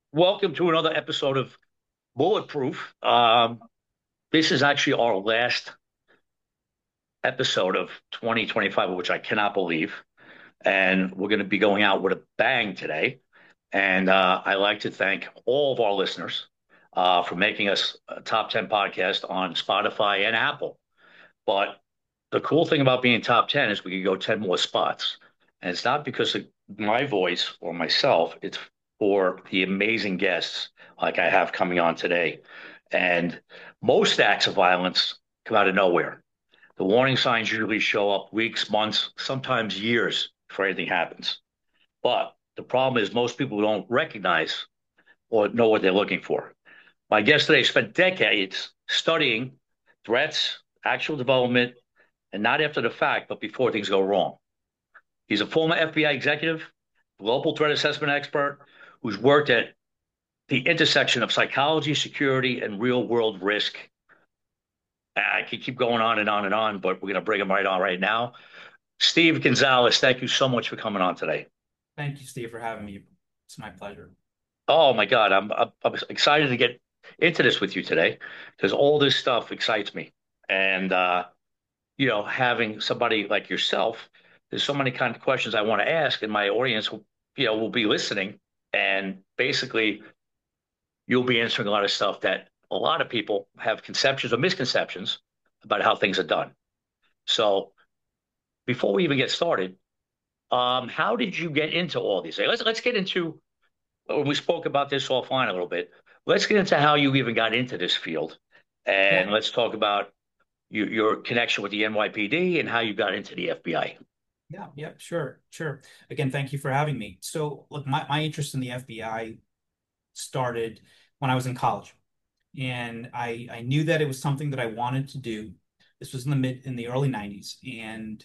Welcome to another episode of Bulletproof. This is actually our last episode of 2025, which I cannot believe. And we're going to be going out with a bang today. And I'd like to thank all of our listeners for making us a top 10 podcast on Spotify and Apple. But the cool thing about being top 10 is we can go 10 more spots. And it's not because of my voice or myself, it's for the amazing guests like I have coming on today. And most acts of violence come out of nowhere. The warning signs usually show up weeks, months, sometimes years before anything happens. But the problem is most people don't recognize or know what they're looking for. My guest today spent decades studying threats, actual development, and not after the fact, but before things go wrong. He's a former FBI executive, global threat assessment expert who's worked at the intersection of psychology, security, and real world risk. I could keep going on and on and on, but we're going to bring him right on right now. Steve Gonzalez, thank you so much for coming on today. Thank you, Steve, for having me. It's my pleasure. Oh my God, I'm excited to get into this with you today because all this stuff excites me. And having somebody like yourself, there's so many kind of questions I want to ask, and my audience will be listening, and basically you'll be answering a lot of stuff that a lot of people have conceptions or misconceptions about how things are done. So before we even get started, how did you get into all these things? Let's get into. We spoke about this offline a little bit. Let's get into how you even got into this field, Yeah, and let's talk about your connection with the NYPD and how you got into the FBI. yeah, sure. Again, thank you for having me. So, look, my interest in the FBI started when I was in college, and I knew that it was something that I wanted to do. This was in the early 90s, and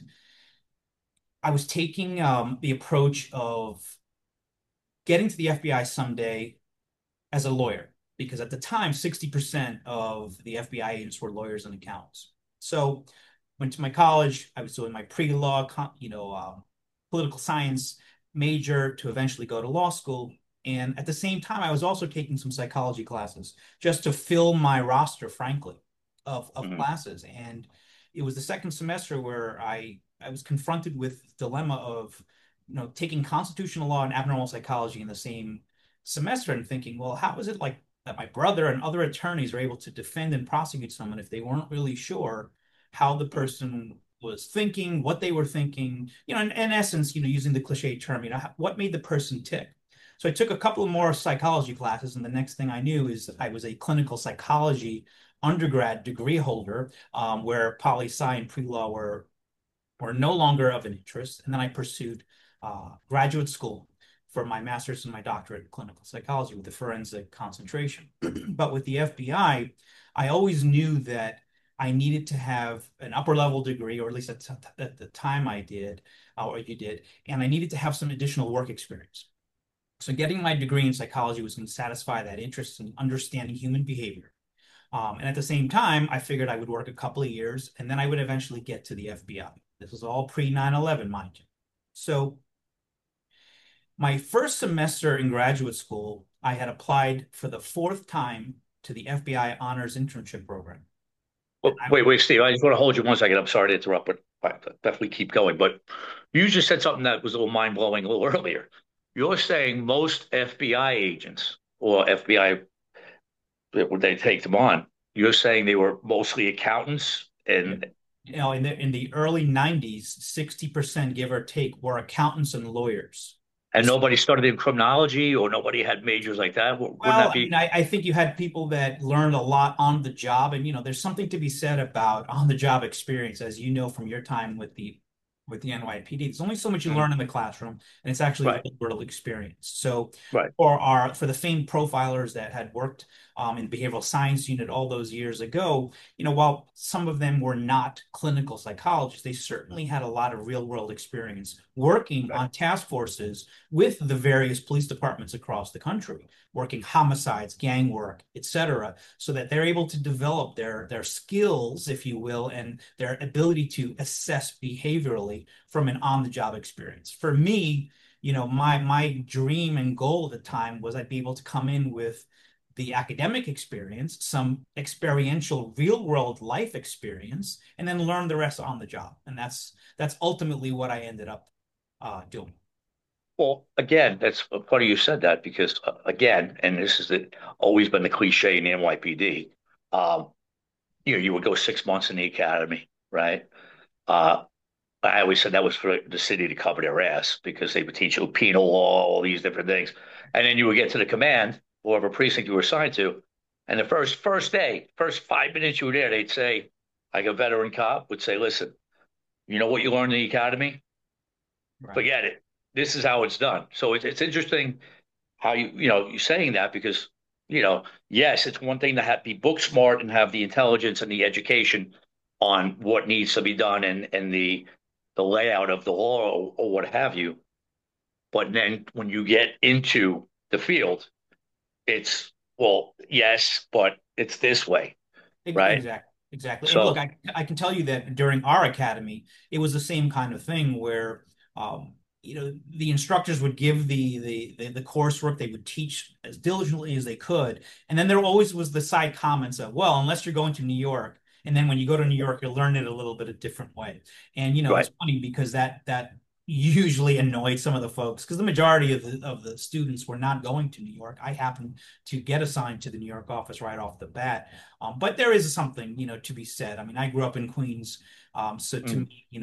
I was taking the approach of getting to the FBI someday as a lawyer, because at the time, 60% of the FBI agents were lawyers and accountants. So went to my college. I was doing my pre-law, political science major to eventually go to law school. And at the same time, I was also taking some psychology classes just to fill my roster, frankly, of Mhm. classes. And it was the second semester where I was confronted with the dilemma of, taking constitutional law and abnormal psychology in the same semester and thinking, well, how is it like that my brother and other attorneys are able to defend and prosecute someone if they weren't really sure how the person was thinking, what they were thinking, in essence, using the cliche term, what made the person tick. So I took a couple of more psychology classes, and the next thing I knew is I was a clinical psychology undergrad degree holder, where poli sci and pre-law were no longer of an interest. And then I pursued graduate school for my master's and my doctorate in clinical psychology with a forensic concentration. But with the FBI, I always knew that I needed to have an upper level degree, or at least at the time I did, or you did, and I needed to have some additional work experience. So getting my degree in psychology was going to satisfy that interest in understanding human behavior. And at the same time, I figured I would work a couple of years and then I would eventually get to the FBI. This was all pre 9/11, mind you. So my first semester in graduate school, I had applied for the fourth time to the FBI Honors Internship Program. And Well, wait, Steve. I just want to hold you one second. I'm sorry to interrupt, but I definitely keep going. But you just said something that was a little mind blowing a little earlier. You're saying most FBI agents or FBI when they take them on, you're saying they were mostly accountants yeah, and in the early 90s, 60%, give or take, were accountants and lawyers. This nobody started in criminology or nobody had majors like that. Wouldn't Well, that I mean, be? I think you had people that learned a lot on the job, and there's something to be said about on the job experience, as you know from your time with the NYPD. There's only so much you Mhm. learn in the classroom, and it's actually Right, real world experience. So, right. for the famed profilers that had worked in the behavioral science unit all those years ago, while some of them were not clinical psychologists, they certainly had a lot of real world experience working Right. on task forces with the various police departments across the country, working homicides, gang work, etc., so that they're able to develop their skills, if you will, and their ability to assess behaviorally from an on-the-job experience. For me, my dream and goal at the time was I'd be able to come in with the academic experience, some experiential real world life experience, and then learn the rest on the job. And that's ultimately what I ended up doing. Well, again, that's funny you said that because again, and this is always been the cliche in the NYPD. Um, you would go 6 months in the academy, right? Uh, I always said that was for the city to cover their ass because they would teach you penal law, all these different things, and then you would get to the command, whatever precinct you were assigned to, and the first day, first 5 minutes you were there, they'd say, like a veteran cop would say, "Listen, you know what you learned in the academy? Right. Forget it. This is how it's done." So it's interesting how you're saying that because yes, it's one thing to be book smart and have the intelligence and the education on what needs to be done and the layout of the law or what have you. But then when you get into the field, it's well, yes, but it's this way, right? Exactly. Exactly. And look, So I can tell you that during our academy, it was the same kind of thing where, the instructors would give the coursework, they would teach as diligently as they could. And then there always was the side comments of, well, unless you're going to New York, and then when you go to New York, you'll learn it a little bit a different way. And, it's right, funny because that usually annoyed some of the folks because the majority of the students were not going to New York. I happened to get assigned to the New York office right off the bat. But there is something, to be said. I mean, I grew up in Queens, so to mm, me,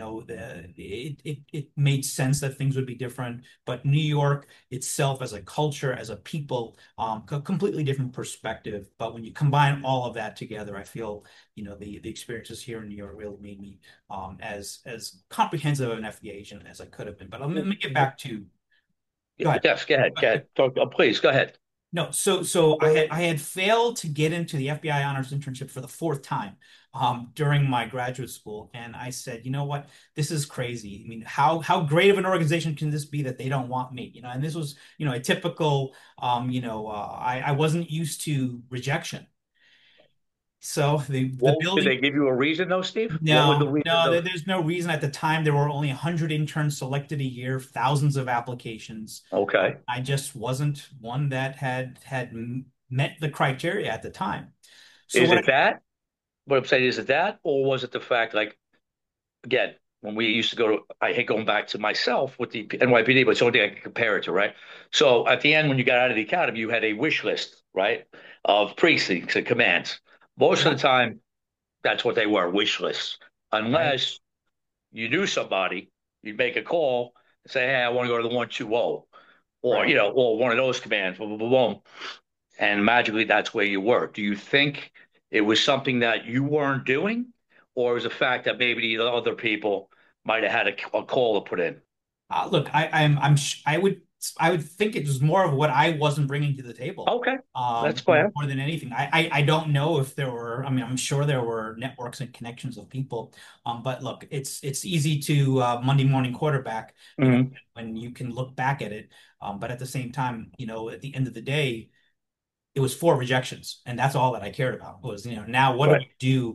it made sense that things would be different. But New York itself, as a culture, as a people, a completely different perspective. But when you combine all of that together, I feel, the experiences here in New York really made me as comprehensive of an FBI agent as I could have been. But let me get back to. Go ahead. yes, go ahead, go ahead. Talk, please go ahead. No, so I had failed to get into the FBI honors internship for the fourth time during my graduate school, and I said, you know what, this is crazy. I mean, how great of an organization can this be that they don't want me? And this was a typical I wasn't used to rejection. So the Well, did building. they give you a reason though, Steve? What was the No, reason no, though? there's no reason at the time. There were only 100 interns selected a year, thousands of applications. Okay. I just wasn't one that had met the criteria at the time. So Is what it that? What I'm saying, is it that, or was it the fact, like, again, when we used to go to, I hate going back to myself with the NYPD, but it's the only thing I can compare it to, right? So at the end, when you got out of the academy, you had a wish list, right, of precincts and commands. Most of yeah, the time, that's what they were, wish lists. right. Unless you knew somebody, you'd make a call and say, "Hey, I want to go to the 120," or Right. or one of those commands, boom, boom, boom, boom, and magically that's where you were. Do you think it was something that you weren't doing, or was the fact that maybe the other people might have had a call to put in? Look, I would think it was more of what I wasn't bringing to the table. Okay, that's More, fair. more than anything. I don't know if there were. I mean, I'm sure there were networks and connections of people. But look, it's easy to Monday morning quarterback. Hmm. When you can look back at it. But at the same time, at the end of the day, it was four rejections, and that's all that I cared about was, now what do Right. we do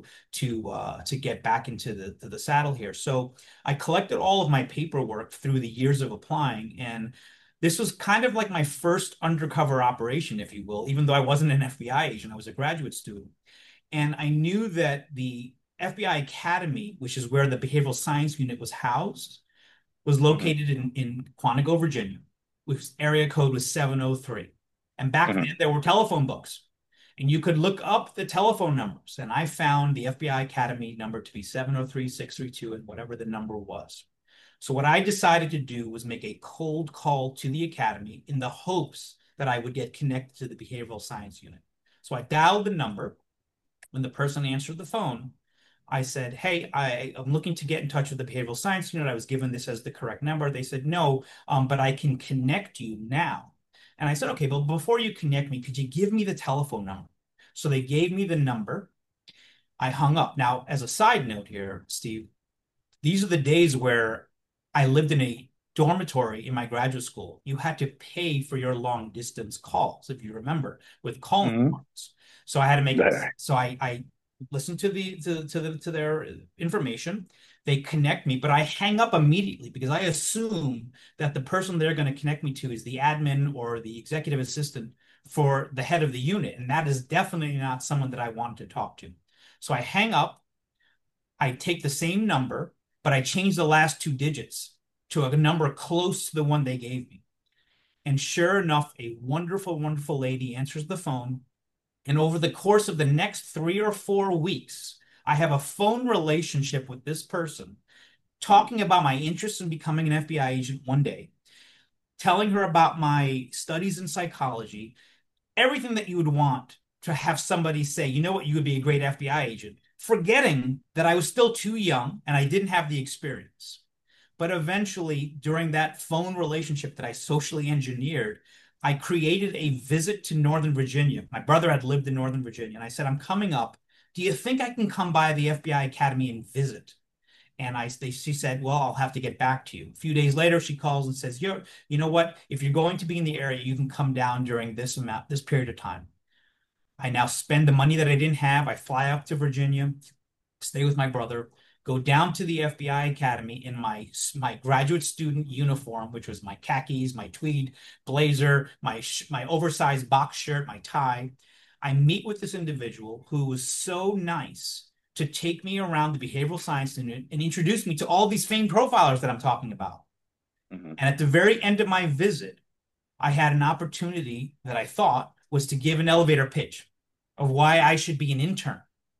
to get back into the saddle here? So I collected all of my paperwork through the years of applying, and this was kind of like my first undercover operation, if you will, even though I wasn't an FBI agent, I was a graduate student. And I knew that the FBI Academy, which is where the behavioral science unit was housed, was Hmm. located in Quantico, Virginia, which area code was 703. And back then Hmm. there were telephone books. And you could look up the telephone numbers. And I found the FBI Academy number to be 703-632 and whatever the number was. So what I decided to do was make a cold call to the Academy in the hopes that I would get connected to the behavioral science unit. So I dialed the number. When the person answered the phone, I said, "Hey, I'm looking to get in touch with the behavioral science unit. I was given this as the correct number." They said, "No, but I can connect you now." And I said, "Okay, but before you connect me, could you give me the telephone number?" So they gave me the number. I hung up. Now, as a side note here, Steve, these are the days where I lived in a dormitory in my graduate school. You had to pay for your long distance calls, if you remember, with calling Hmm. cards. So I had to make it. So I listened to their information. They connect me, but I hang up immediately because I assume that the person they're going to connect me to is the admin or the executive assistant for the head of the unit. And that is definitely not someone that I want to talk to. So I hang up, I take the same number, but I change the last two digits to a number close to the one they gave me. And sure enough, a wonderful, wonderful lady answers the phone. And over the course of the next 3 or 4 weeks, I have a phone relationship with this person, talking about my interest in becoming an FBI agent one day, telling her about my studies in psychology, everything that you would want to have somebody say, you know what, you would be a great FBI agent, forgetting that I was still too young and I didn't have the experience. But eventually, during that phone relationship that I socially engineered, I created a visit to Northern Virginia. My brother had lived in Northern Virginia, and I said, I'm coming up. Do you think I can come by the FBI Academy and visit? And she said, well, I'll have to get back to you. A few days later, she calls and says, you know what? If you're going to be in the area, you can come down during this period of time. I now spend the money that I didn't have. I fly up to Virginia, stay with my brother, go down to the FBI Academy in my graduate student uniform, which was my khakis, my tweed blazer, my oversized box shirt, my tie. I meet with this individual who was so nice to take me around the behavioral science unit and introduce me to all these famed profilers that I'm talking about. Mhm. And at the very end of my visit, I had an opportunity that I thought was to give an elevator pitch of why I should be an intern.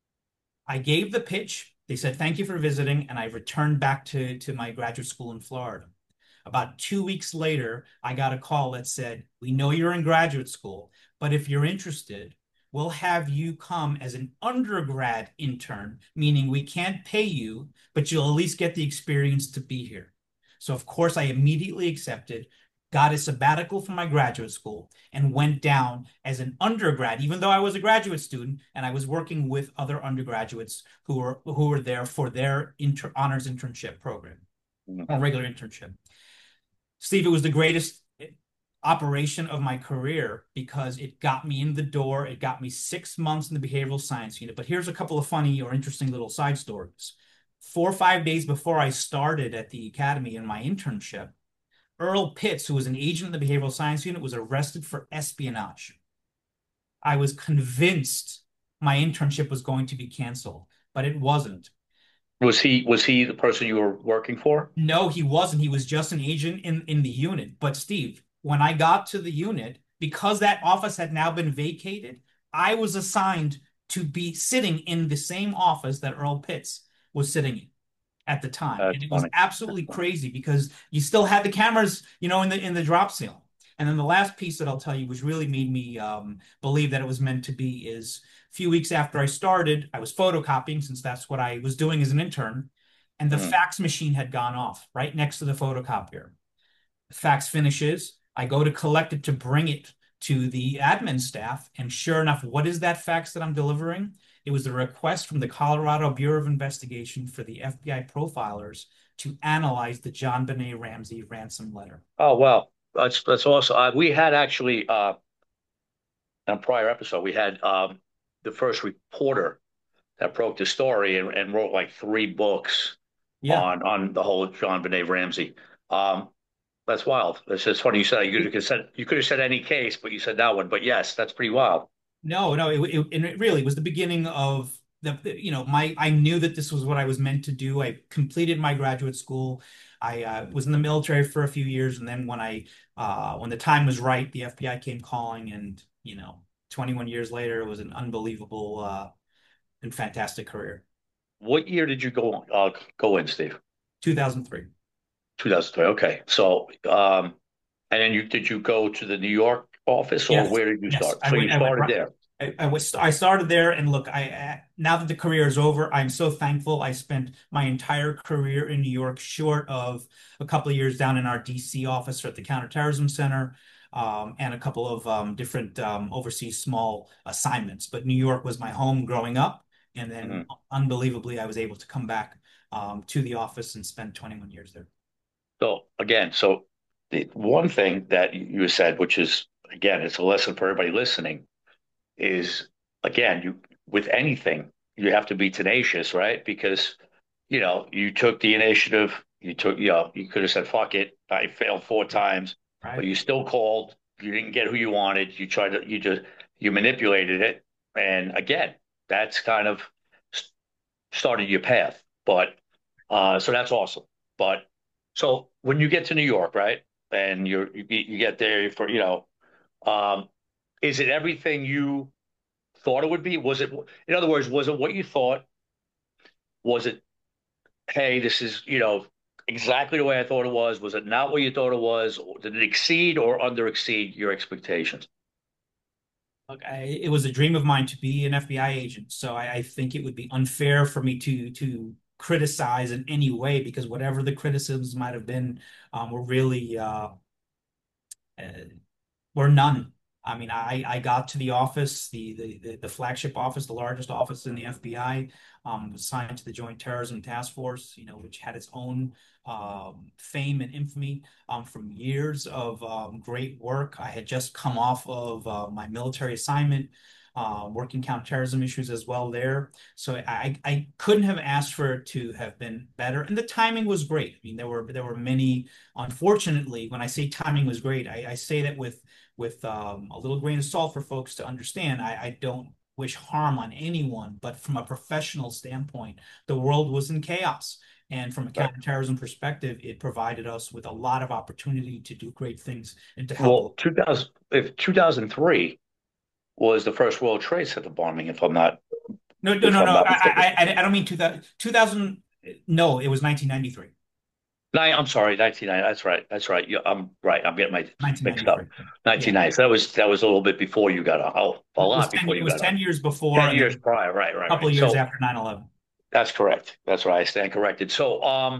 I gave the pitch. They said, thank you for visiting. And I returned back to my graduate school in Florida. About 2 weeks later, I got a call that said, we know you're in graduate school, but if you're interested, we'll have you come as an undergrad intern, meaning we can't pay you, but you'll at least get the experience to be here. So, of course, I immediately accepted, got a sabbatical from my graduate school, and went down as an undergrad, even though I was a graduate student and I was working with other undergraduates who were there for their honors internship program Mhm. or regular internship. Steve, it was the greatest operation of my career because it got me in the door. It got me 6 months in the behavioral science unit. But here's a couple of funny or interesting little side stories. 4 or 5 days before I started at the academy in my internship, Earl Pitts, who was an agent in the behavioral science unit, was arrested for espionage. I was convinced my internship was going to be canceled, but it wasn't. Was he the person you were working for? No, he wasn't. He was just an agent in the unit. But Steve, when I got to the unit, because that office had now been vacated, I was assigned to be sitting in the same office that Earl Pitts was sitting in at the time. And That's it was funny. That's absolutely funny. crazy because you still had the cameras, in the drop ceiling. And then the last piece that I'll tell you, which really made me believe that it was meant to be, is a few weeks after I started, I was photocopying since that's what I was doing as an intern, and the Mhm. fax machine had gone off right next to the photocopier. The fax finishes. I go to collect it to bring it to the admin staff. And sure enough, what is that fax that I'm delivering? It was the request from the Colorado Bureau of Investigation for the FBI profilers to analyze the JonBenet Ramsey ransom letter. Oh well, that's awesome. We had actually in a prior episode we had the first reporter that broke the story and wrote like 3 books Yeah. on the whole John Benet Ramsey. Um, that's wild. That's just funny. You said you could have said any case, but you said that one. But yes, that's pretty wild. No, no, and it really was the beginning of I knew that this was what I was meant to do. I completed my graduate school. I was in the military for a few years, and then when the time was right, the FBI came calling, and 21 years later, it was an unbelievable and fantastic career. What year did you go in, Steve? 2003. 2003. Okay. So and then did you go to the New York office or Yes, where did you yes. start? I So you went. I went started right. there. I started there, and look, now that the career is over, I'm so thankful. I spent my entire career in New York, short of a couple of years down in our DC office or at the Counterterrorism Center, and a couple of different overseas small assignments. But New York was my home growing up, and then Mhm. unbelievably, I was able to come back to the office and spend 21 years there. So again, so the one thing that you said, which is again, it's a lesson for everybody listening, is again, you with anything, you have to be tenacious, right? Because you took the initiative. You could have said, fuck it. I failed four times, but Right. you still called. You didn't get who you wanted. You manipulated it. And again, that's kind of started your path. But so that's awesome. But so when you get to New York, right? And you get there for, um, is it everything you thought it would be? In other words, was it what you thought? Was it, hey, this is, exactly the way I thought it was? Was it not what you thought it was? Did it exceed or under exceed your expectations? Look, it was a dream of mine to be an FBI agent, so I think it would be unfair for me to criticize in any way because whatever the criticisms might have been were really uh, were none. I mean, I got to the office, the flagship office, the largest office in the FBI, was assigned to the Joint Terrorism Task Force, which had its own fame and infamy from years of great work. I had just come off of my military assignment, working counterterrorism issues as well there. So I couldn't have asked for it to have been better, and the timing was great. I mean, there were many. Unfortunately, when I say timing was great, I say that with a little grain of salt for folks to understand. I don't wish harm on anyone, but from a professional standpoint, the world was in chaos. And from a Right. counterterrorism perspective, it provided us with a lot of opportunity to do great things and to help. Well, 2000, if 2003 was the first World Trade Center bombing, No, no, if no, I'm no. not mistaken. I don't mean 2000. No, it was 1993. I'm sorry, 1990. That's right. That's right. I'm right. I'm getting my mixed 1993. up. Yeah. 1990. So that was a little bit before you got on. Oh, a It was lot 10, before it you was got on. 10 years before 10 and years then prior. Right, a right, couple right. of years So after 9/11. that's correct. That's right. I stand corrected. So,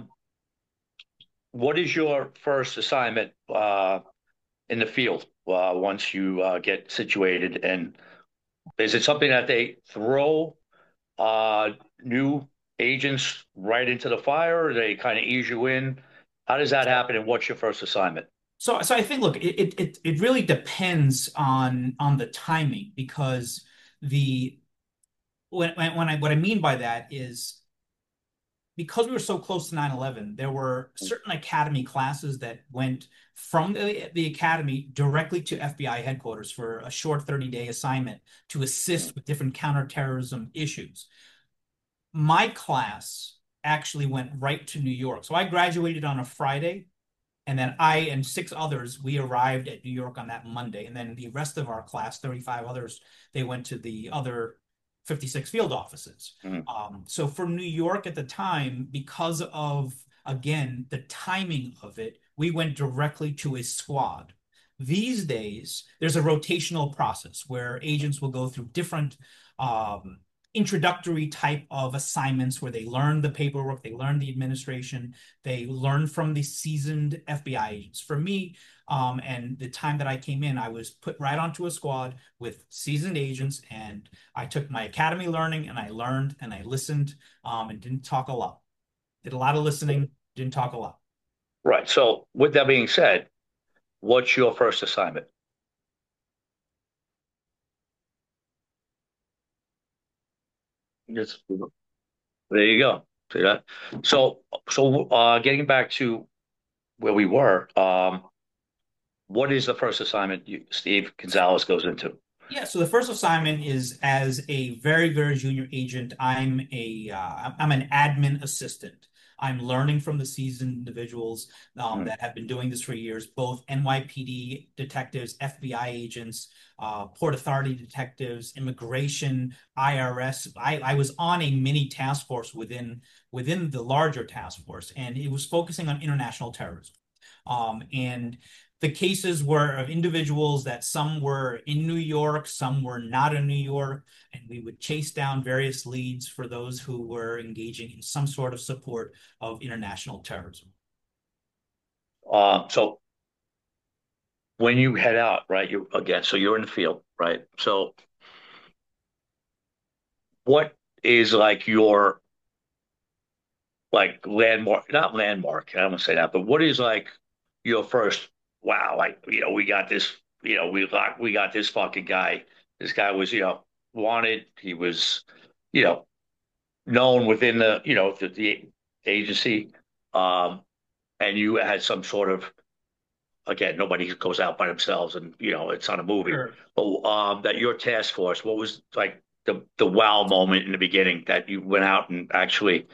what is your first assignment in the field once you get situated? And is it something that they throw uh, new agents right into the fire, or they kind of ease you in? How does that happen, and what's your first assignment? So I think, look, it really depends on the timing because the when I what I mean by that is because we were so close to 9/11, there were certain academy classes that went from the academy directly to FBI headquarters for a short 30-day assignment to assist with different counterterrorism issues. My class actually went right to New York. So I graduated on a Friday. And then I and six others, we arrived at New York on that Monday. And then the rest of our class, 35 others, they went to the other 56 field offices. Mhm. So for New York at the time, because of, again, the timing of it, we went directly to a squad. These days, there's a rotational process where agents will go through different um, introductory type of assignments where they learn the paperwork, they learn the administration, they learn from the seasoned FBI agents. For me, and the time that I came in, I was put right onto a squad with seasoned agents, and I took my academy learning, and I learned, and I listened, and didn't talk a lot. Did a lot of listening, didn't talk a lot. Right. So, with that being said, what's your first assignment? Yes. There you go. See that? So, getting back to where we were, what is the first assignment Steve Gonzalez goes into? Yeah, so the first assignment is as a very, very junior agent. I'm an admin assistant. I'm learning from the seasoned individuals Hmm. that have been doing this for years, both NYPD detectives, FBI agents, Port Authority detectives, immigration, IRS. I was on a mini task force within the larger task force, and it was focusing on international terrorism. And the cases were of individuals that some were in New York, some were not in New York, and we would chase down various leads for those who were engaging in some sort of support of international terrorism. So when you head out, right, so you're in the field, right? So what is like your like landmark, not landmark, I don't want to say that, but what is like your first, wow, like, we got this, we got this fucking guy. This guy was, wanted. He was, you know, known within the agency, um, and you had some sort of, again, nobody goes out by themselves, and it's on a movie, Sure. but that your task force, what was like the wow moment in the beginning that you went out and actually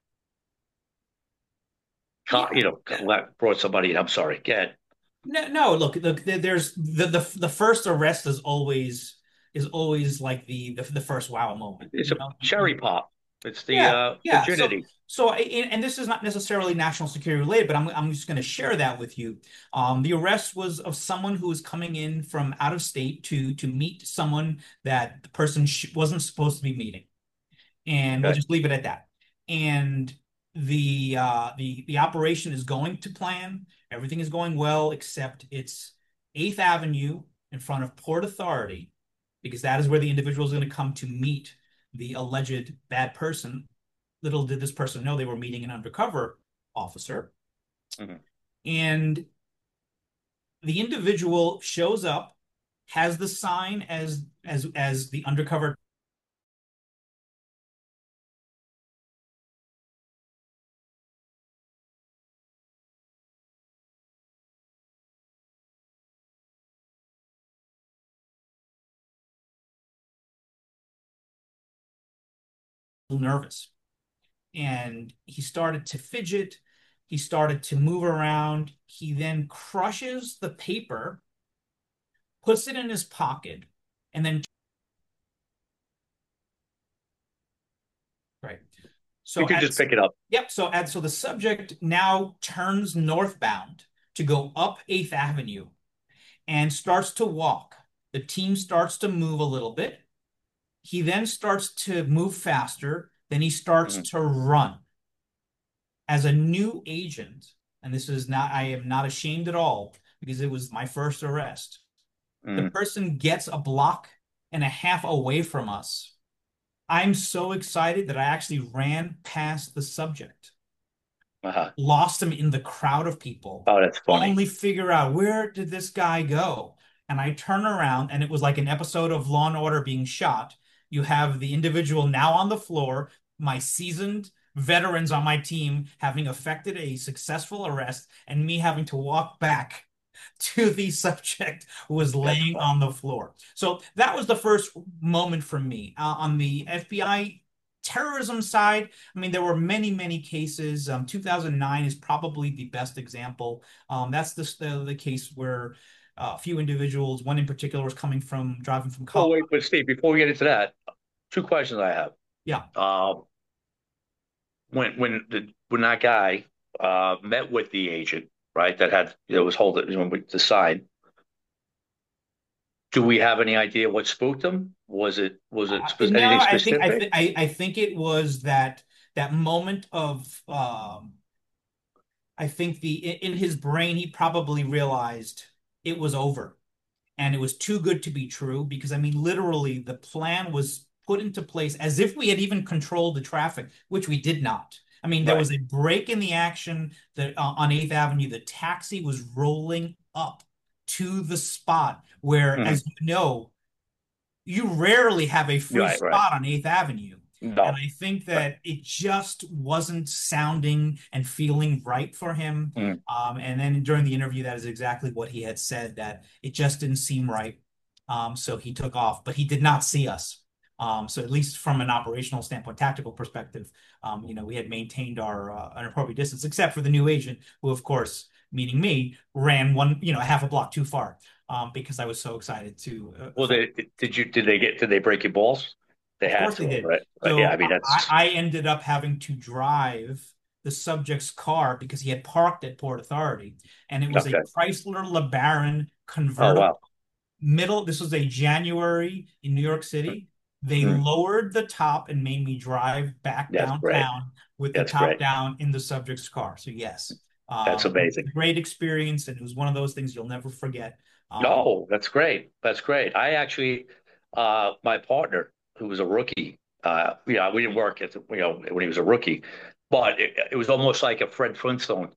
Yeah. brought somebody in? I'm sorry, get No, no, look, there's the first arrest is always like the first wow moment. it's a cherry pop. It's the Yeah, yeah. So virginity. so and this is not necessarily national security related, but I'm just going to share that with you. The arrest was of someone who was coming in from out of state to meet someone that the person sh wasn't supposed to be meeting, and we'll Okay. just leave it at that. And the operation is going to plan. Everything is going well, except it's Eighth Avenue in front of Port Authority, because that is where the individual is going to come to meet the alleged bad person. Little did this person know they were meeting an undercover officer. Mhm. And the individual shows up, has the sign as the undercover nervous. And he started to fidget. He started to move around. He then crushes the paper, puts it in his pocket, and then, right. You So could just pick it up. yep. So the subject now turns northbound to go up 8th Avenue and starts to walk. The team starts to move a little bit. He then starts to move faster. Then he starts Mhm. to run. As a new agent, and this is not, I am not ashamed at all because it was my first arrest. The Mhm. person gets a block and a half away from us. I'm so excited that I actually ran past the subject, Uh-huh. lost him in the crowd of people, Oh, that's funny. only figure out where did this guy go? And I turn around and it was like an episode of Law and Order being shot. You have the individual now on the floor, my seasoned veterans on my team having effected a successful arrest, and me having to walk back to the subject who was That's laying funny. on the floor. So that was the first moment for me. On the FBI terrorism side, I mean, there were many, many cases. 2009 is probably the best example. That's the case where a few individuals, one in particular, was driving from Oh, Colorado. wait, but Steve, before we get into that, two questions I have. Yeah, Uh, when that guy met with the agent, right, that was holding with the sign, do we have any idea what spooked him? no, Anything I specific? I think it was that moment of I think the in his brain he probably realized it was over and it was too good to be true because I mean literally the plan was put into place as if we had even controlled the traffic, which we did not. I mean there Right. was a break in the action that on 8th Avenue the taxi was rolling up to the spot where Hmm. as you know you rarely have a free Right, right. spot on 8th Avenue. And No. I think Right. that it just wasn't sounding and feeling right for him. Mm. And then during the interview, that is exactly what he had said, that it just didn't seem right. So he took off, but he did not see us. So at least from an operational standpoint, tactical perspective, we had maintained our an appropriate distance, except for the new agent, who, of course, meaning me, ran half a block too far because I was so excited to Well, did they break your balls? They of had course they to have, did. right? Yeah, I So mean that's I ended up having to drive the subject's car because he had parked at Port Authority, and it was a okay. Chrysler LeBaron Oh convertible wow. middle. This was a January in New York City. They Mm. lowered the top and made me drive back That's great. downtown with the That's top great. down in the subject's car. So yes, That's it was amazing. a great experience, and it was one of those things you'll never forget. No, that's great. That's great. I actually, my partner, who was a rookie, we didn't work when he was a rookie, but it was almost like a Fred Flintstone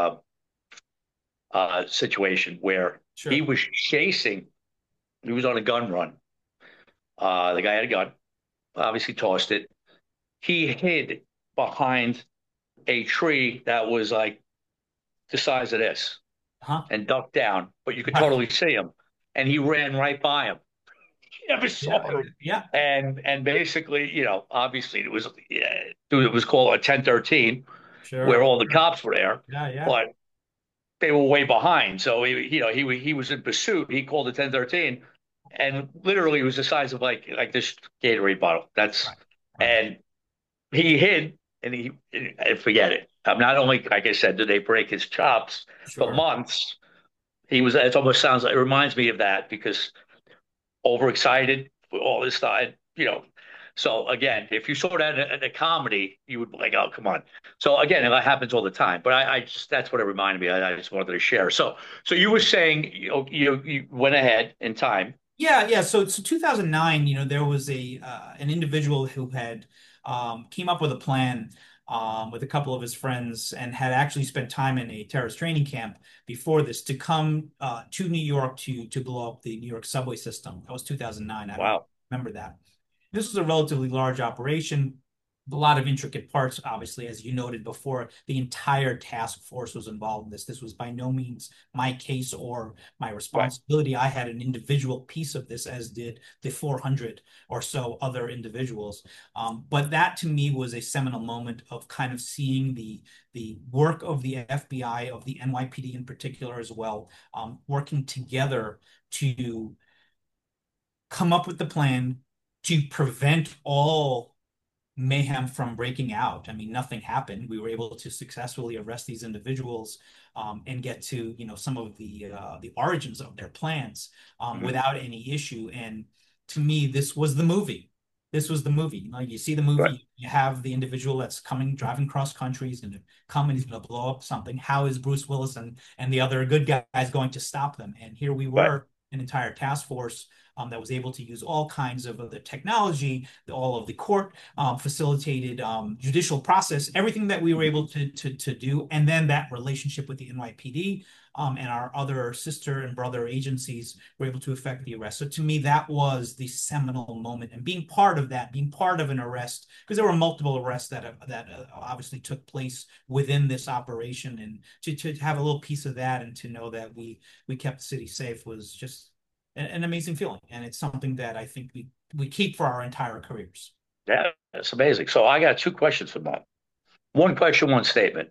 situation where he Sure. was chasing. He was on a gun run. The guy had a gun, obviously tossed it. He hid behind a tree that was like the size of this Huh? and ducked down, but you could Right. totally see him. And he ran right by him. He never Yeah. saw him. Yeah. And basically, obviously it was, yeah, dude, it was called a 1013 where Sure. all the cops were there, Yeah. Yeah. but they were way behind. So he was in pursuit. He called the 1013, and literally it was the size of like this Gatorade bottle. That's Right. Right. and he hid and he and forget it. Not only, like I said, did they break his chops for Sure. months. He was. It almost sounds like it reminds me of that because overexcited with all this stuff. So again, if you saw that in a comedy, you would be like, "Oh, come on." So again, that happens all the time. But I just that's what it reminded me. I just wanted to share. So you were saying you went ahead in time. Yeah, yeah. So 2009, there was a an individual who had came up with a plan with a couple of his friends and had actually spent time in a terrorist training camp before this to come to New York to blow up the New York subway system. That was 2009. I don't know if Wow. you remember that. This was a relatively large operation, a lot of intricate parts, obviously, as you noted before. The entire task force was involved in this. This was by no means my case or my Right. responsibility. I had an individual piece of this, as did the 400 or so other individuals. But that to me was a seminal moment of kind of seeing the work of the FBI, of the NYPD in particular as well, working together to come up with the plan to prevent all mayhem from breaking out. I mean, nothing happened. We were able to successfully arrest these individuals and get to, some of the origins of their plans Hmm. without any issue. And to me, this was the movie. This was the movie. You see the Right. movie, you have the individual that's coming, driving cross country. He's going to come and he's going to blow up something. How is Bruce Willis and the other good guys going to stop them? And here we Right. were, an entire task force that was able to use all kinds of the technology, all of the court facilitated judicial process, everything that we were able to do, and then that relationship with the NYPD and our other sister and brother agencies were able to effect the arrest. So to me, that was the seminal moment, and being part of that, being part of an arrest, because there were multiple arrests that obviously took place within this operation, and to have a little piece of that and to know that we kept the city safe was just an amazing feeling, and it's something that I think we keep for our entire careers. Yeah, that's amazing. So I got two questions from that. One question, one statement.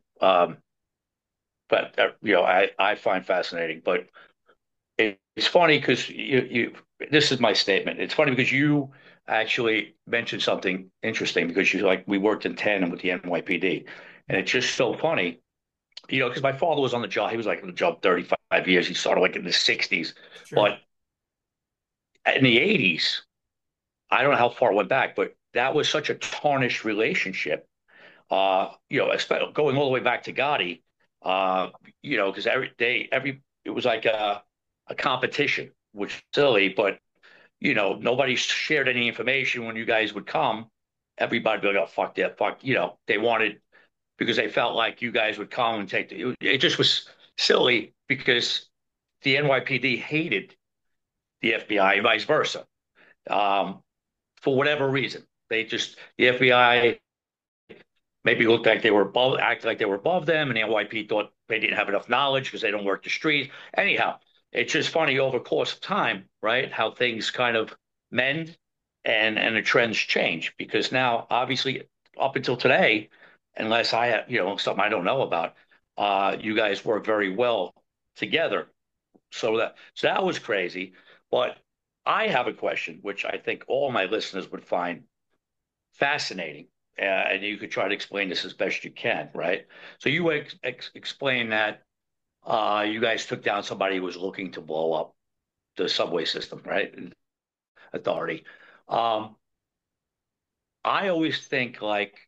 But I find fascinating. But it's funny because you this is my statement. It's funny because you actually mentioned something interesting because you like we worked in tandem with the NYPD, and Yeah, it's just so funny, because my father was on the job. He was like on the job 35 years. He started like in the 60s, sure. but in the 80s, I don't know how far it went back, but that was such a tarnished relationship. Especially going all the way back to Gotti, because every it was like a competition, which is silly, but nobody shared any information when you guys would come. Everybody would be like, "Oh, fuck that, fuck," they wanted because they felt like you guys would come and take it just was silly because the NYPD hated the FBI and vice versa. Um, for whatever reason, the FBI maybe looked like they were above, acted like they were above them, and the NYP thought they didn't have enough knowledge because they don't work the street. Anyhow, it's just funny over the course of time, right? How things kind of mend and the trends change because now, obviously, up until today, unless I have, something I don't know about, you guys work very well together. So that was crazy. But I have a question, which I think all my listeners would find fascinating. And you could try to explain this as best you can, right? So you explain that you guys took down somebody who was looking to blow up the subway system, right? Authority. Um, I always think like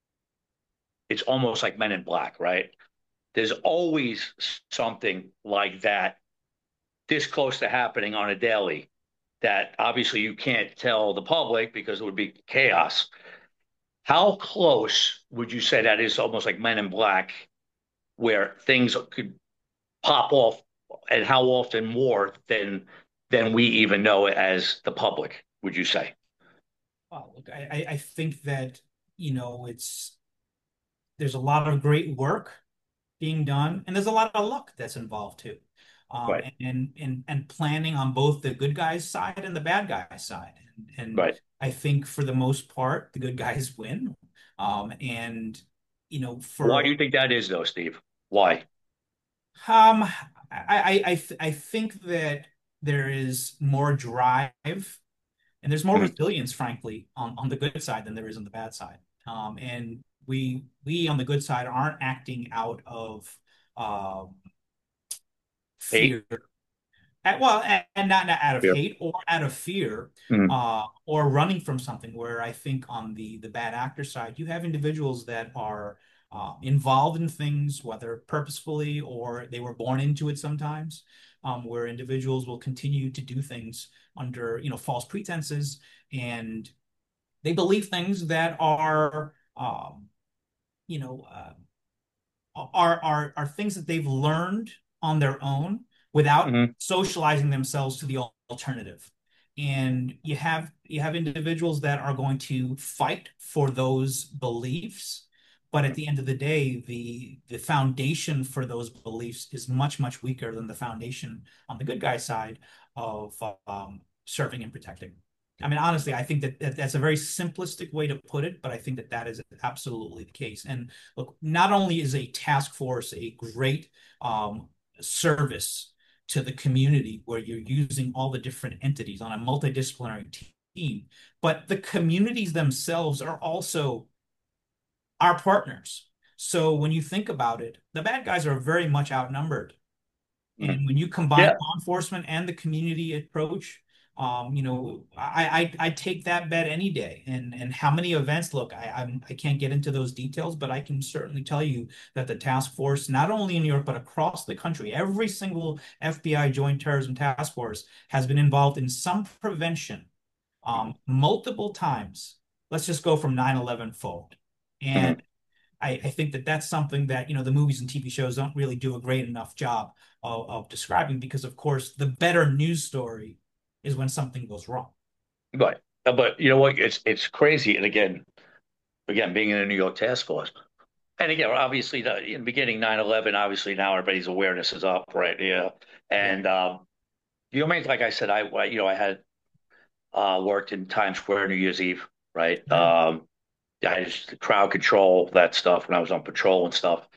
it's almost like Men in Black, right? There's always something like that this close to happening on a daily that obviously you can't tell the public because it would be chaos. How close would you say that is almost like Men in Black, where things could pop off, and how often more than we even know as the public, would you say? Look, I think that, it's there's a lot of great work being done, and there's a lot of luck that's involved too. Right, And planning on both the good guys' side and the bad guys' side. And right. I think for the most part, the good guys win. And Why for do you think that is, though, Steve? Why? um, I think that there is more drive and there's more Mhm. resilience, frankly, on the good side than there is on the bad side. And we on the good side aren't acting out of um, Hate? fear well, and not out of Fear. hate or out of fear, Mhm. or running from something. Where I think on the bad actor side, you have individuals that are involved in things, whether purposefully or they were born into it sometimes, where individuals will continue to do things under, false pretenses, and they believe things that are, you know, uh, are things that they've learned on their own without Mhm. socializing themselves to the alternative. And you have individuals that are going to fight for those beliefs, but at the end of the day, the foundation for those beliefs is much, much weaker than the foundation on the good guy side of serving and protecting. I mean, honestly, I think that that's a very simplistic way to put it, but I think that that is absolutely the case. And look, not only is a task force a great um, service to the community where you're using all the different entities on a multidisciplinary team, but the communities themselves are also our partners. So when you think about it, the bad guys are very much outnumbered. Mhm. And when you combine Yeah. law enforcement and the community approach, I take that bet any day. And how many events? Look, I can't get into those details, but I can certainly tell you that the task force, not only in New York but across the country, every single FBI Joint Terrorism Task Force has been involved in some prevention, Mhm. multiple times. Let's just go from 9/11 forward. And Mhm. I think that that's something that, the movies and TV shows don't really do a great enough job of describing because, of course, the better news story is when something goes wrong. But you know what? It's crazy. And again, being in a New York task force, and again, obviously, in the beginning, 9/11, obviously now everybody's awareness is up, right? Yeah. Yeah. And like I said, I had worked in Times Square New Year's Eve, right? Yeah. I just crowd control that stuff when I was on patrol and stuff.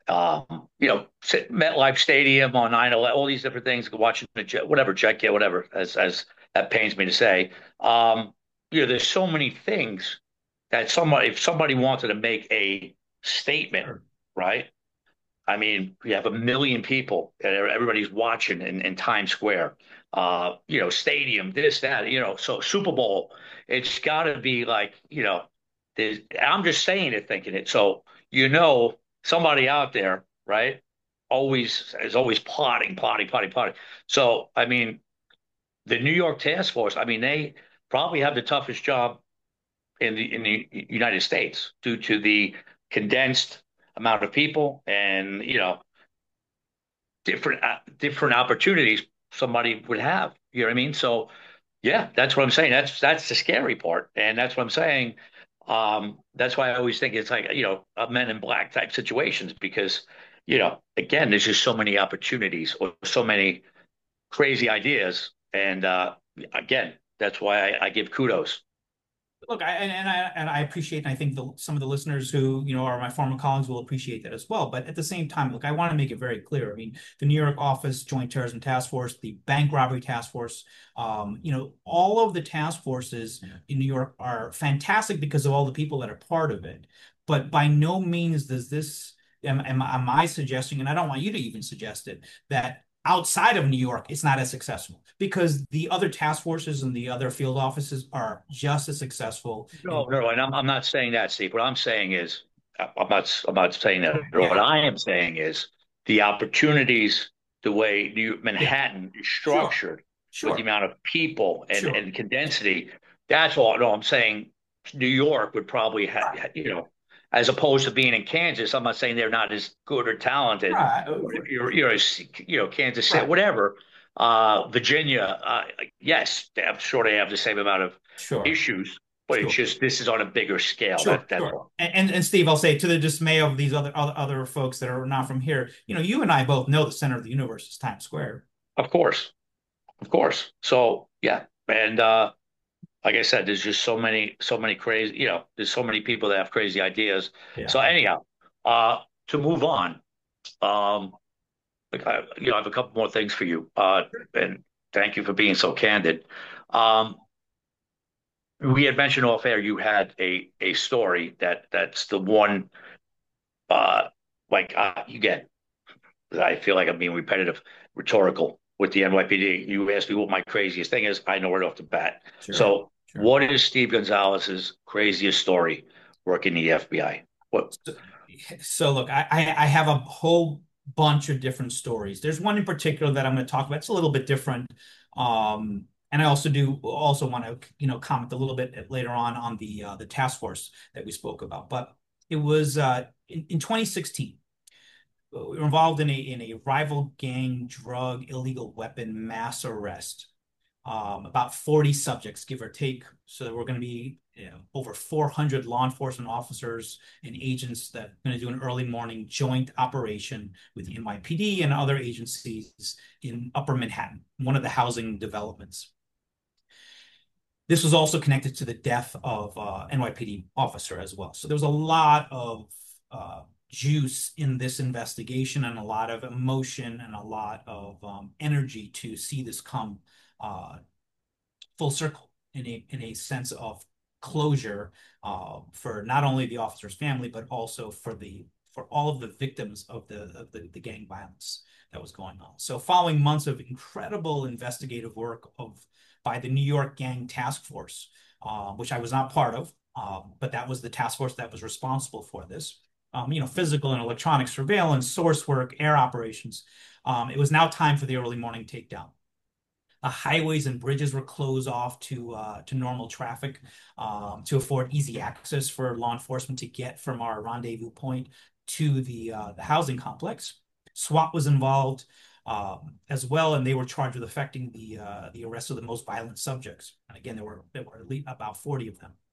MetLife Stadium on 9/11, all these different things, watching the jet, whatever, jet, yeah, whatever, as that pains me to say. There's so many things that if somebody wanted to make a statement, Sure. right? I mean, we have a million people and everybody's watching in Times Square. Stadium, this, that, so Super Bowl, it's got to be like, I'm just saying it, thinking it. So, somebody out there, right? Always plotting. So, I mean, the New York Task Force, I mean, they probably have the toughest job in the United States due to the condensed amount of people and different opportunities somebody would have. You know what I mean? So yeah, that's what I'm saying. That's the scary part, and that's what I'm saying. That's why I always think it's like a Men in Black type situations because again, there's just so many opportunities or so many crazy ideas, and again, that's why I give kudos. Look, I appreciate, and I think some of the listeners who are my former colleagues will appreciate that as well. But at the same time, look, I want to make it very clear. I mean, the New York office, Joint Terrorism Task Force, the Bank Robbery Task Force, all of the task forces in New York are fantastic because of all the people that are part of it. But by no means does this am I suggesting, and I don't want you to even suggest it, that outside of New York, it's not as successful because the other task forces and the other field offices are just as successful. No, no, and I'm not saying that, Steve. What I'm saying is, I'm not saying that. Yeah, What I am saying is the opportunities, the way yeah, Manhattan is sure, structured with the sure, amount of people and sure. and condensity. That's all. No, I'm saying New York would probably have, Right, as opposed to being in Kansas. I'm not saying they're not as good or talented. right, But if Kansas City, right, whatever, Virginia, yes, I'm sure they have the same amount of sure. issues But it's Sure. just this is on a bigger scale. Sure, That's sure. all. And Steve, I'll say to the dismay of these other folks that are not from here, you and I both know the center of the universe is Times Square. Of course, of course. So yeah, and like I said, there's just so many crazy. There's so many people that have crazy ideas. So Yeah. anyhow, to move on, um, like I have a couple more things for you. And thank you for being so candid. Um, we had mentioned off air you had a story that's the one. Uh, like you get. I feel like I'm being repetitive, rhetorical with the NYPD. You asked me what my craziest thing is. I know it off the bat. Sure. So, Sure. what is Steve Gonzalez's craziest story working the FBI? What? So, so look, I have a whole bunch of different stories. There's one in particular that I'm going to talk about. It's a little bit different. And I also want to, comment a little bit later on the task force that we spoke about. But it was in 2016. We were involved in a rival gang drug illegal weapon mass arrest. About 40 subjects, give or take. So we're going to be over 400 law enforcement officers and agents that are going to do an early morning joint operation with the NYPD and other agencies in Upper Manhattan, one of the housing developments. This was also connected to the death of NYPD officer as well. So there was a lot of juice in this investigation and a lot of emotion and a lot of energy to see this come uh, full circle in a sense of closure for not only the officer's family but also for all of the victims of the gang violence that was going on. So, following months of incredible investigative work by the New York Gang Task Force, which I was not part of, but that was the task force that was responsible for this. Physical and electronic surveillance, source work, air operations. It was now time for the early morning takedown. Highways and bridges were closed off to normal traffic to afford easy access for law enforcement to get from our rendezvous point to the housing complex. SWAT was involved as well, and they were charged with effecting the arrest of the most violent subjects. And again, there were at least about 40 of them.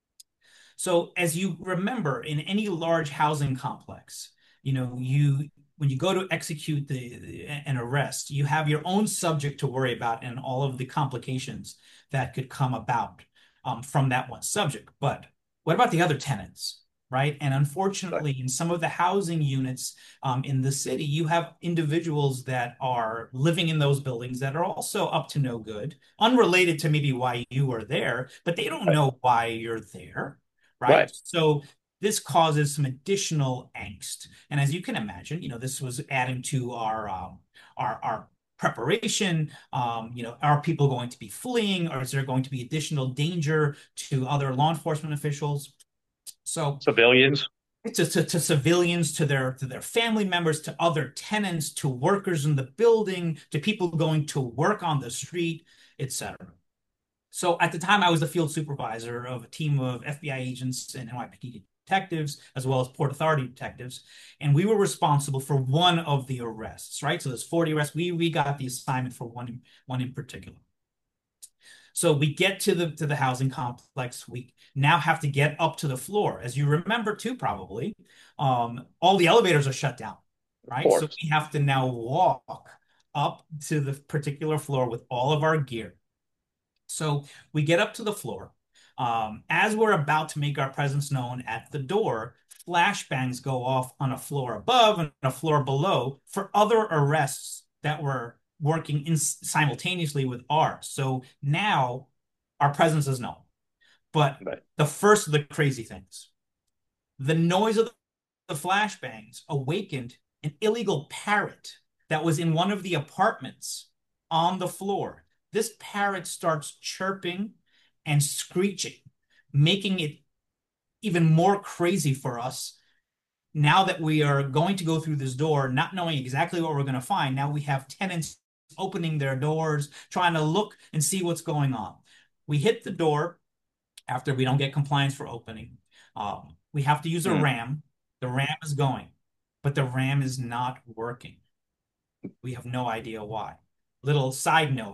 So as you remember, in any large housing complex, you when you go to execute an arrest, you have your own subject to worry about and all of the complications that could come about from that one subject. But what about the other tenants? Right. And unfortunately, in some of the housing units in the city, you have individuals that are living in those buildings that are also up to no good, unrelated to maybe why you are there, but they don't Right. know why you're there. Right. Right. So this causes some additional angst. And as you can imagine, this was adding to our preparation. Are people going to be fleeing, or is there going to be additional danger to other law enforcement officials? So Civilians. to civilians, to their family members, to other tenants, to workers in the building, to people going to work on the street, etc. So at the time, I was the field supervisor of a team of FBI agents and NYPD detectives, as well as Port Authority detectives, and we were responsible for one of the arrests. Right, so there's 40 arrests. We got the assignment for one in particular. So we get to the housing complex. We now have to get up to the floor. As you remember too, probably, all the elevators are shut down, Of right? So course. we have to now walk up to the particular floor with all of our gear. So we get up to the floor. As we're about to make our presence known at the door, flashbangs go off on a floor above and a floor below for other arrests that were working simultaneously with ours. So now our presence is known. But Right. the first of the crazy things, the noise of the flashbangs awakened an illegal parrot that was in one of the apartments on the floor. This parrot starts chirping and screeching, making it even more crazy for us. Now that we are going to go through this door, not knowing exactly what we're going to find, now we have tenants opening their doors, trying to look and see what's going on. We hit the door after we don't get compliance for opening. We have to use a Hmm. ram. The ram is going, but the ram is not working. We have no idea why. Little side note,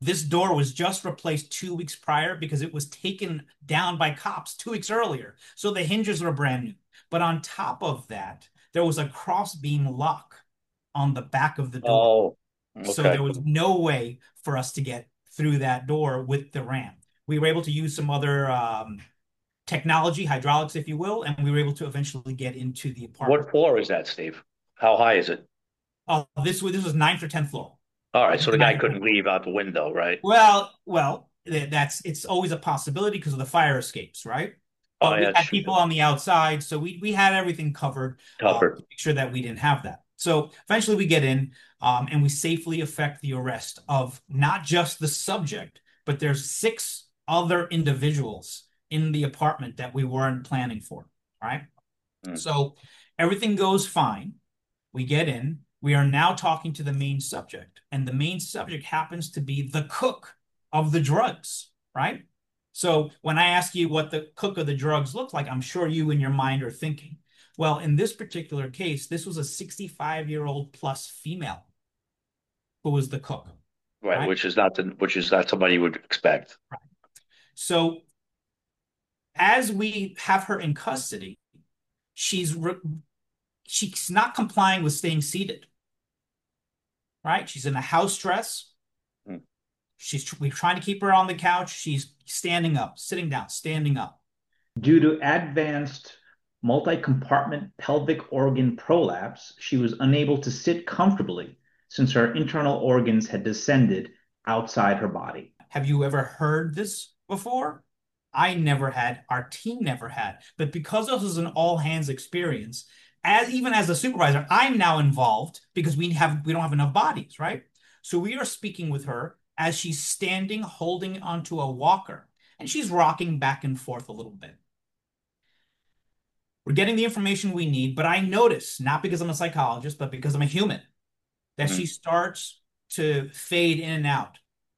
This door was just replaced 2 weeks prior because it was taken down by cops 2 weeks earlier. So the hinges were brand new. But on top of that, there was a cross beam lock on the back of the door. Oh, So there okay. was no way for us to get through that door with the ramp. We were able to use some other technology, hydraulics, if you will, and we were able to eventually get into the apartment. What floor is that, Steve? How high is it? This was ninth or tenth floor. All right, It was so the the guy ninth or 10th. couldn't leave out the window, right? Well, that's it's always a possibility because of the fire escapes, right? Oh, But yeah, we that's had true. people on the outside, so we had everything covered Covered. to make sure that we didn't have that. So eventually we get in and we safely effect the arrest of not just the subject, but there's 6 other individuals in the apartment that we weren't planning for. All right. Mm. So everything goes fine. We get in. We are now talking to the main subject, and the main subject happens to be the cook of the drugs, right? So when I ask you what the cook of the drugs looked like, I'm sure you in your mind are thinking, well, in this particular case, this was a 65-year-old plus female who was the cook, Right, right? which is not somebody you would expect. So as we have her in custody, she's she's not complying with staying seated, right? She's in a house dress. Mm. We're trying to keep her on the couch. She's standing up, sitting down, standing up. Due to advanced multi-compartment pelvic organ prolapse, she was unable to sit comfortably since her internal organs had descended outside her body. Have you ever heard this before? I never had. Our team never had. But because this is an all hands experience, as even as a supervisor, I'm now involved because we don't have enough bodies, right? So we are speaking with her as she's standing, holding onto a walker, and she's rocking back and forth a little bit. We're getting the information we need, but I notice, not because I'm a psychologist, but because I'm a human, that Mm. she starts to fade in and out.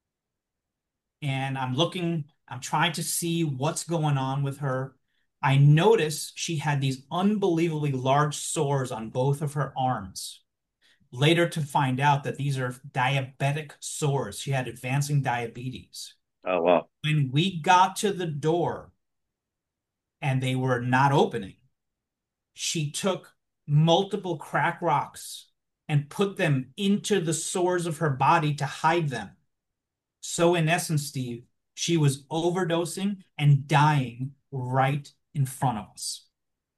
And I'm trying to see what's going on with her. I notice she had these unbelievably large sores on both of her arms. Later to find out that these are diabetic sores. She had advancing diabetes. Oh, wow. When we got to the door and they were not opening, she took multiple crack rocks and put them into the sores of her body to hide them. So, in essence, Steve, she was overdosing and dying right in front of us.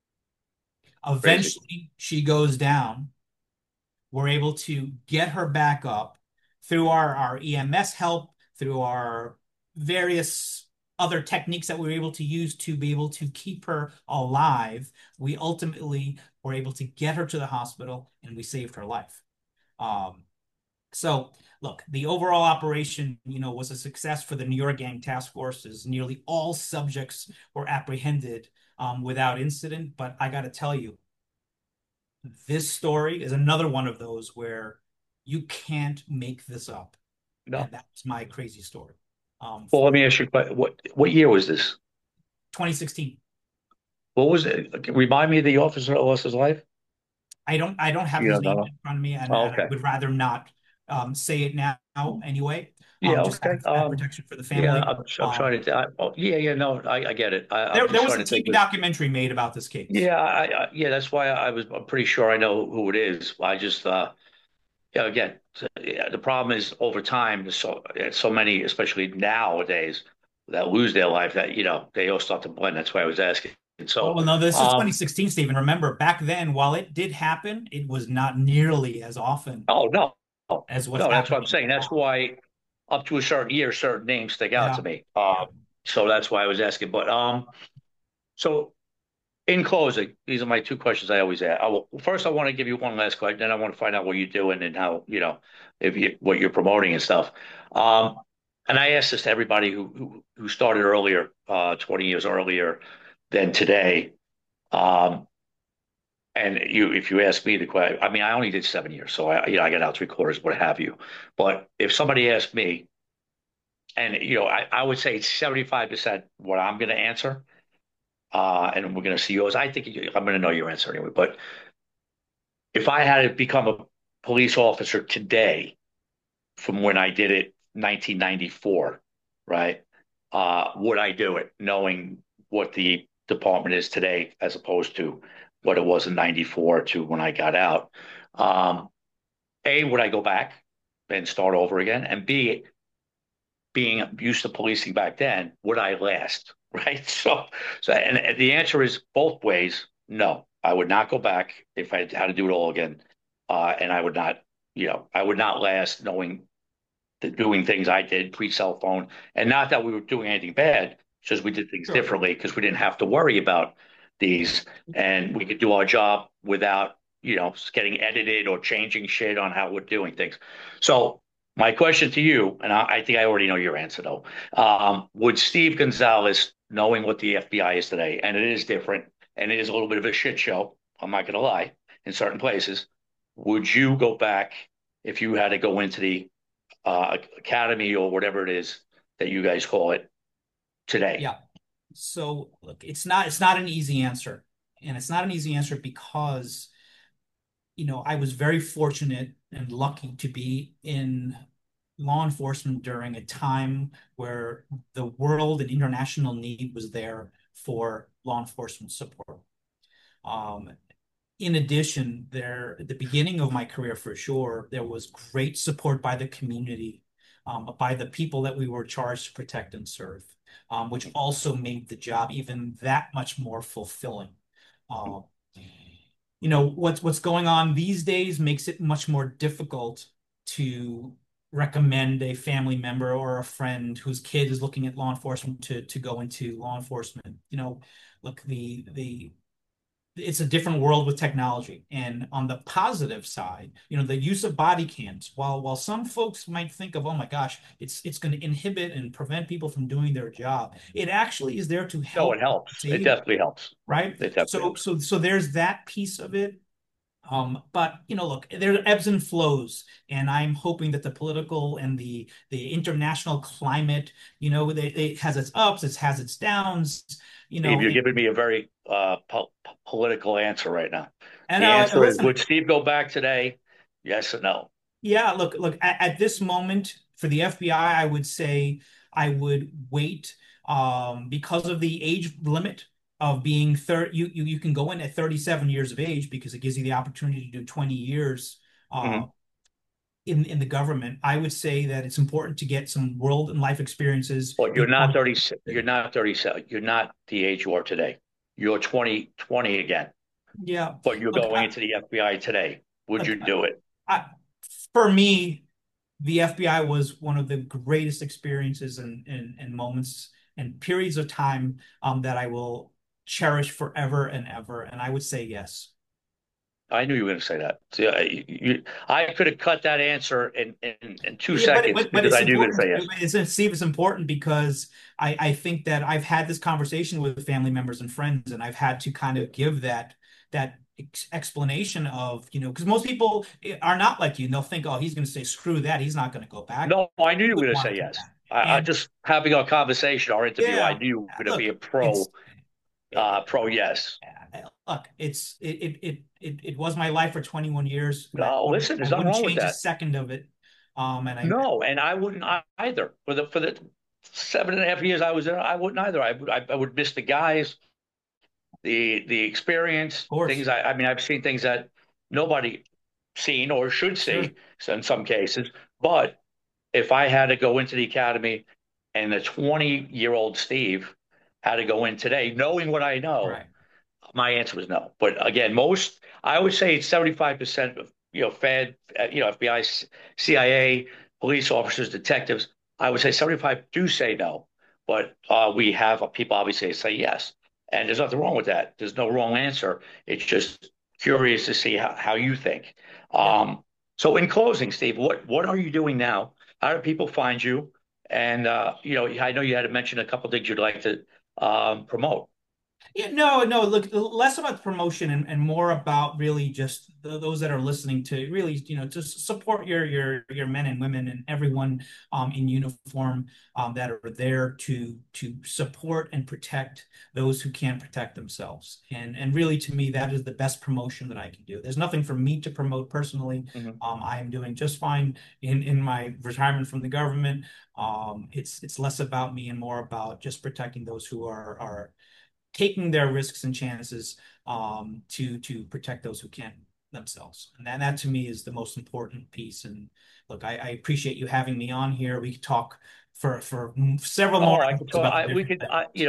Crazy. Eventually, she goes down. We're able to get her back up through our EMS help, through our various other techniques that we were able to use to be able to keep her alive. We ultimately were able to get her to the hospital and we saved her life. Um, so look, the overall operation, was a success for the New York Gang Task Force, as nearly all subjects were apprehended without incident. But I got to tell you, this story is another one of those where you can't make this up. No. And that's my crazy story. Well, let For me ask you, what year was this? 2016. What was it? Remind me of the officer that lost his life? I don't have You his don't name know? in front of me, and Oh, I okay. would rather not say it now anyway. Yeah, Just okay. out of protection for the Yeah, family. I'm trying to. Oh, yeah, yeah, no, I get it. I'm There just was trying a to think. TV documentary made about this case. Yeah, yeah, that's why I'm pretty sure I know who it is. I just, yeah, again, yeah, the problem is over time, so many, especially nowadays, that lose their life that they all start to blend. That's why I was asking. So, Well, no, this is um, 2016, Stephen. Remember, back then, while it did happen, it was not nearly as often oh no, no, as what's no, that's what I'm happening saying. That's now. why up to a certain year, certain names stick out Yeah, to me. yeah. So that's why I was asking. But so in closing, these are my two questions I always ask. First, I want to give you one last question, then I want to find out what you're doing and how, if you what you're promoting and stuff. Um, and I ask this to everybody who started earlier, 20 years earlier than today. Um, and if you ask me the question, I mean, I only did 7 years, so I got out three-quarters, what have you. But if somebody asked me, and I would say it's 75% what I'm going to answer, and we're going to see yours. I think I'm going to know your answer anyway. But if I had to become a police officer today, from when I did it 1994, right? Would I do it knowing what the department is today as opposed to what it was in 94 to when I got out? Um, A, would I go back and start over again? And B, being used to policing back then, would I last? Right. And the answer is both ways. No, I would not go back if I had to do it all again. And I would not, I would not last knowing doing things I did pre-cell phone. And not that we were doing anything bad, it's just we did things Sure. differently because we didn't have to worry about these and we could do our job without, getting edited or changing shit on how we're doing things. So my question to you, and I think I already know your answer though, would Steve Gonzalez, knowing what the FBI is today, and it is different, and it is a little bit of a shit show, I'm not going to lie, in certain places, would you go back if you had to go into the academy or whatever it is that you guys call it today? Yeah. So look, it's not an easy answer. And it's not an easy answer because, I was very fortunate and lucky to be in law enforcement during a time where the world and international need was there for law enforcement support. Um, in addition, there at the beginning of my career, for sure, there was great support by the community, by the people that we were charged to protect and serve, which also made the job even that much more fulfilling. Uh, what's going on these days makes it much more difficult to recommend a family member or a friend whose kid is looking at law enforcement to go into law enforcement. Look, the it's a different world with technology. And on the positive side, the use of body cams, while some folks might think of, oh my gosh, it's going to inhibit and prevent people from doing their job, it actually is there to No, help it helps. It save, definitely helps. right? It definitely So helps. so so there's that piece of it. But look, there are ebbs and flows, and I'm hoping that the political and the international climate, it has its ups, it has its downs, Steve, you're it, giving me a very political answer right now. and The answer is, listen, would Steve go back today? Yes or no? yeah, look, at this moment for the FBI, I would say I would wait because of the age limit of being 30. You can go in at 37 years of age because it gives you the opportunity to do 20 years uh, Hmm. in the government. I would say that it's important to get some world and life experiences But you're not before. 30. You're not 37. You're not the age you are today. You're 20 again. Yeah, But you're look, going into the FBI today. Would look, you do it? I, for me, the FBI was one of the greatest experiences and moments and periods of time that I will cherish forever and ever. And I would say yes. I knew you were going to say that. See, I could have cut that answer in two Yeah, but seconds but, but because it's I knew you were going to important. say yes. Steve, it's important because I think that I've had this conversation with family members and friends, and I've had to kind of give that explanation of, because most people are not like you. And they'll think, oh, he's going to say, screw that. He's not going to go back. No, I knew He you were would going to want say to come yes. back. I And just having our conversation, our interview, I yeah, knew you were going to be look, a it's pro yes. look, it was my life for 21 years, but No, listen, I there's nothing wouldn't wrong with change a that. second of it. And I No, and I wouldn't either. For the 7.5 years I was there, I wouldn't either. I would miss the guys, the experience, of course, things. I mean, I've seen things that nobody seen or should sure, see in some cases. But if I had to go into the academy and the 20-year-old Steve had to go in today, knowing what I know, right. my answer was no. But again, I would say it's 75% of, Fed, FBI, CIA, police officers, detectives. I would say 75 do say no, but we have people obviously say yes. And there's nothing wrong with that. There's no wrong answer. It's just curious to see how you think. Yeah. So in closing, Steve, what are you doing now? How do people find you? And I know you had to mention a couple things you'd like to promote. Yeah, no, no, look, less about promotion and more about really just those that are listening to really, just support your men and women and everyone in uniform that are there to support and protect those who can't protect themselves. And really to me, that is the best promotion that I can do. There's nothing for me to promote personally. Mhm. I am doing just fine in my retirement from the government. It's less about me and more about just protecting those who are taking their risks and chances to protect those who can't themselves. And that to me is the most important piece. And look, I appreciate you having me on here. We could talk for several more Oh, I could hours talk. about the We different could. things.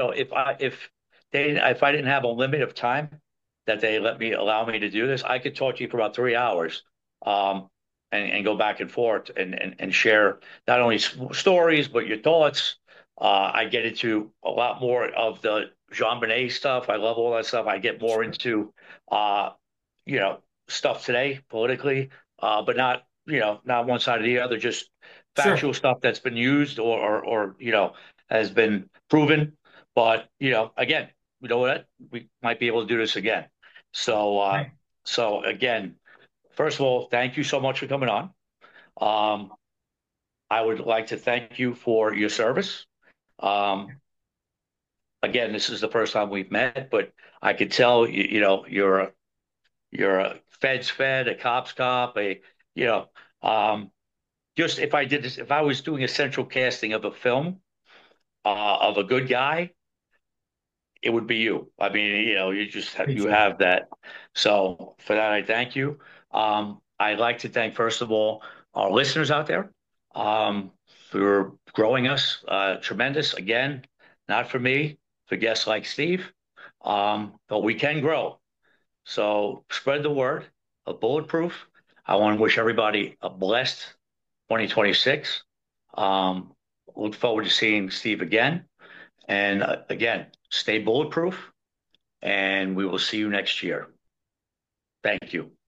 If I didn't have a limit of time that they allow me to do this, I could talk to you for about 3 hours, um, and go back and forth and share not only stories but your thoughts. I get into a lot more of the Jean Benet stuff. I love all that stuff. I get more Sure. into you know, stuff today politically, but not not one side or the other. Just Sure. factual stuff that's been used or has been proven. But again, you know what? We might be able to do this again. So, Right. so again, first of all, thank you so much for coming on. Um, I would like to thank you for your service. Um, again, this is the first time we've met, but I could tell you're a Fed's Fed, a cop's cop, you know, um, just if I did this, if I was doing a central casting of a film of a good guy, it would be you. I mean, you Appreciate it. have that. So for that, I thank you. I'd like to thank first of all our listeners out there for growing us tremendous. Again, not for me, for guests like Steve, but we can grow. So spread the word of Bulletproof. I want to wish everybody a blessed 2026. Look forward to seeing Steve again. And again, stay bulletproof, and we will see you next year. Thank you.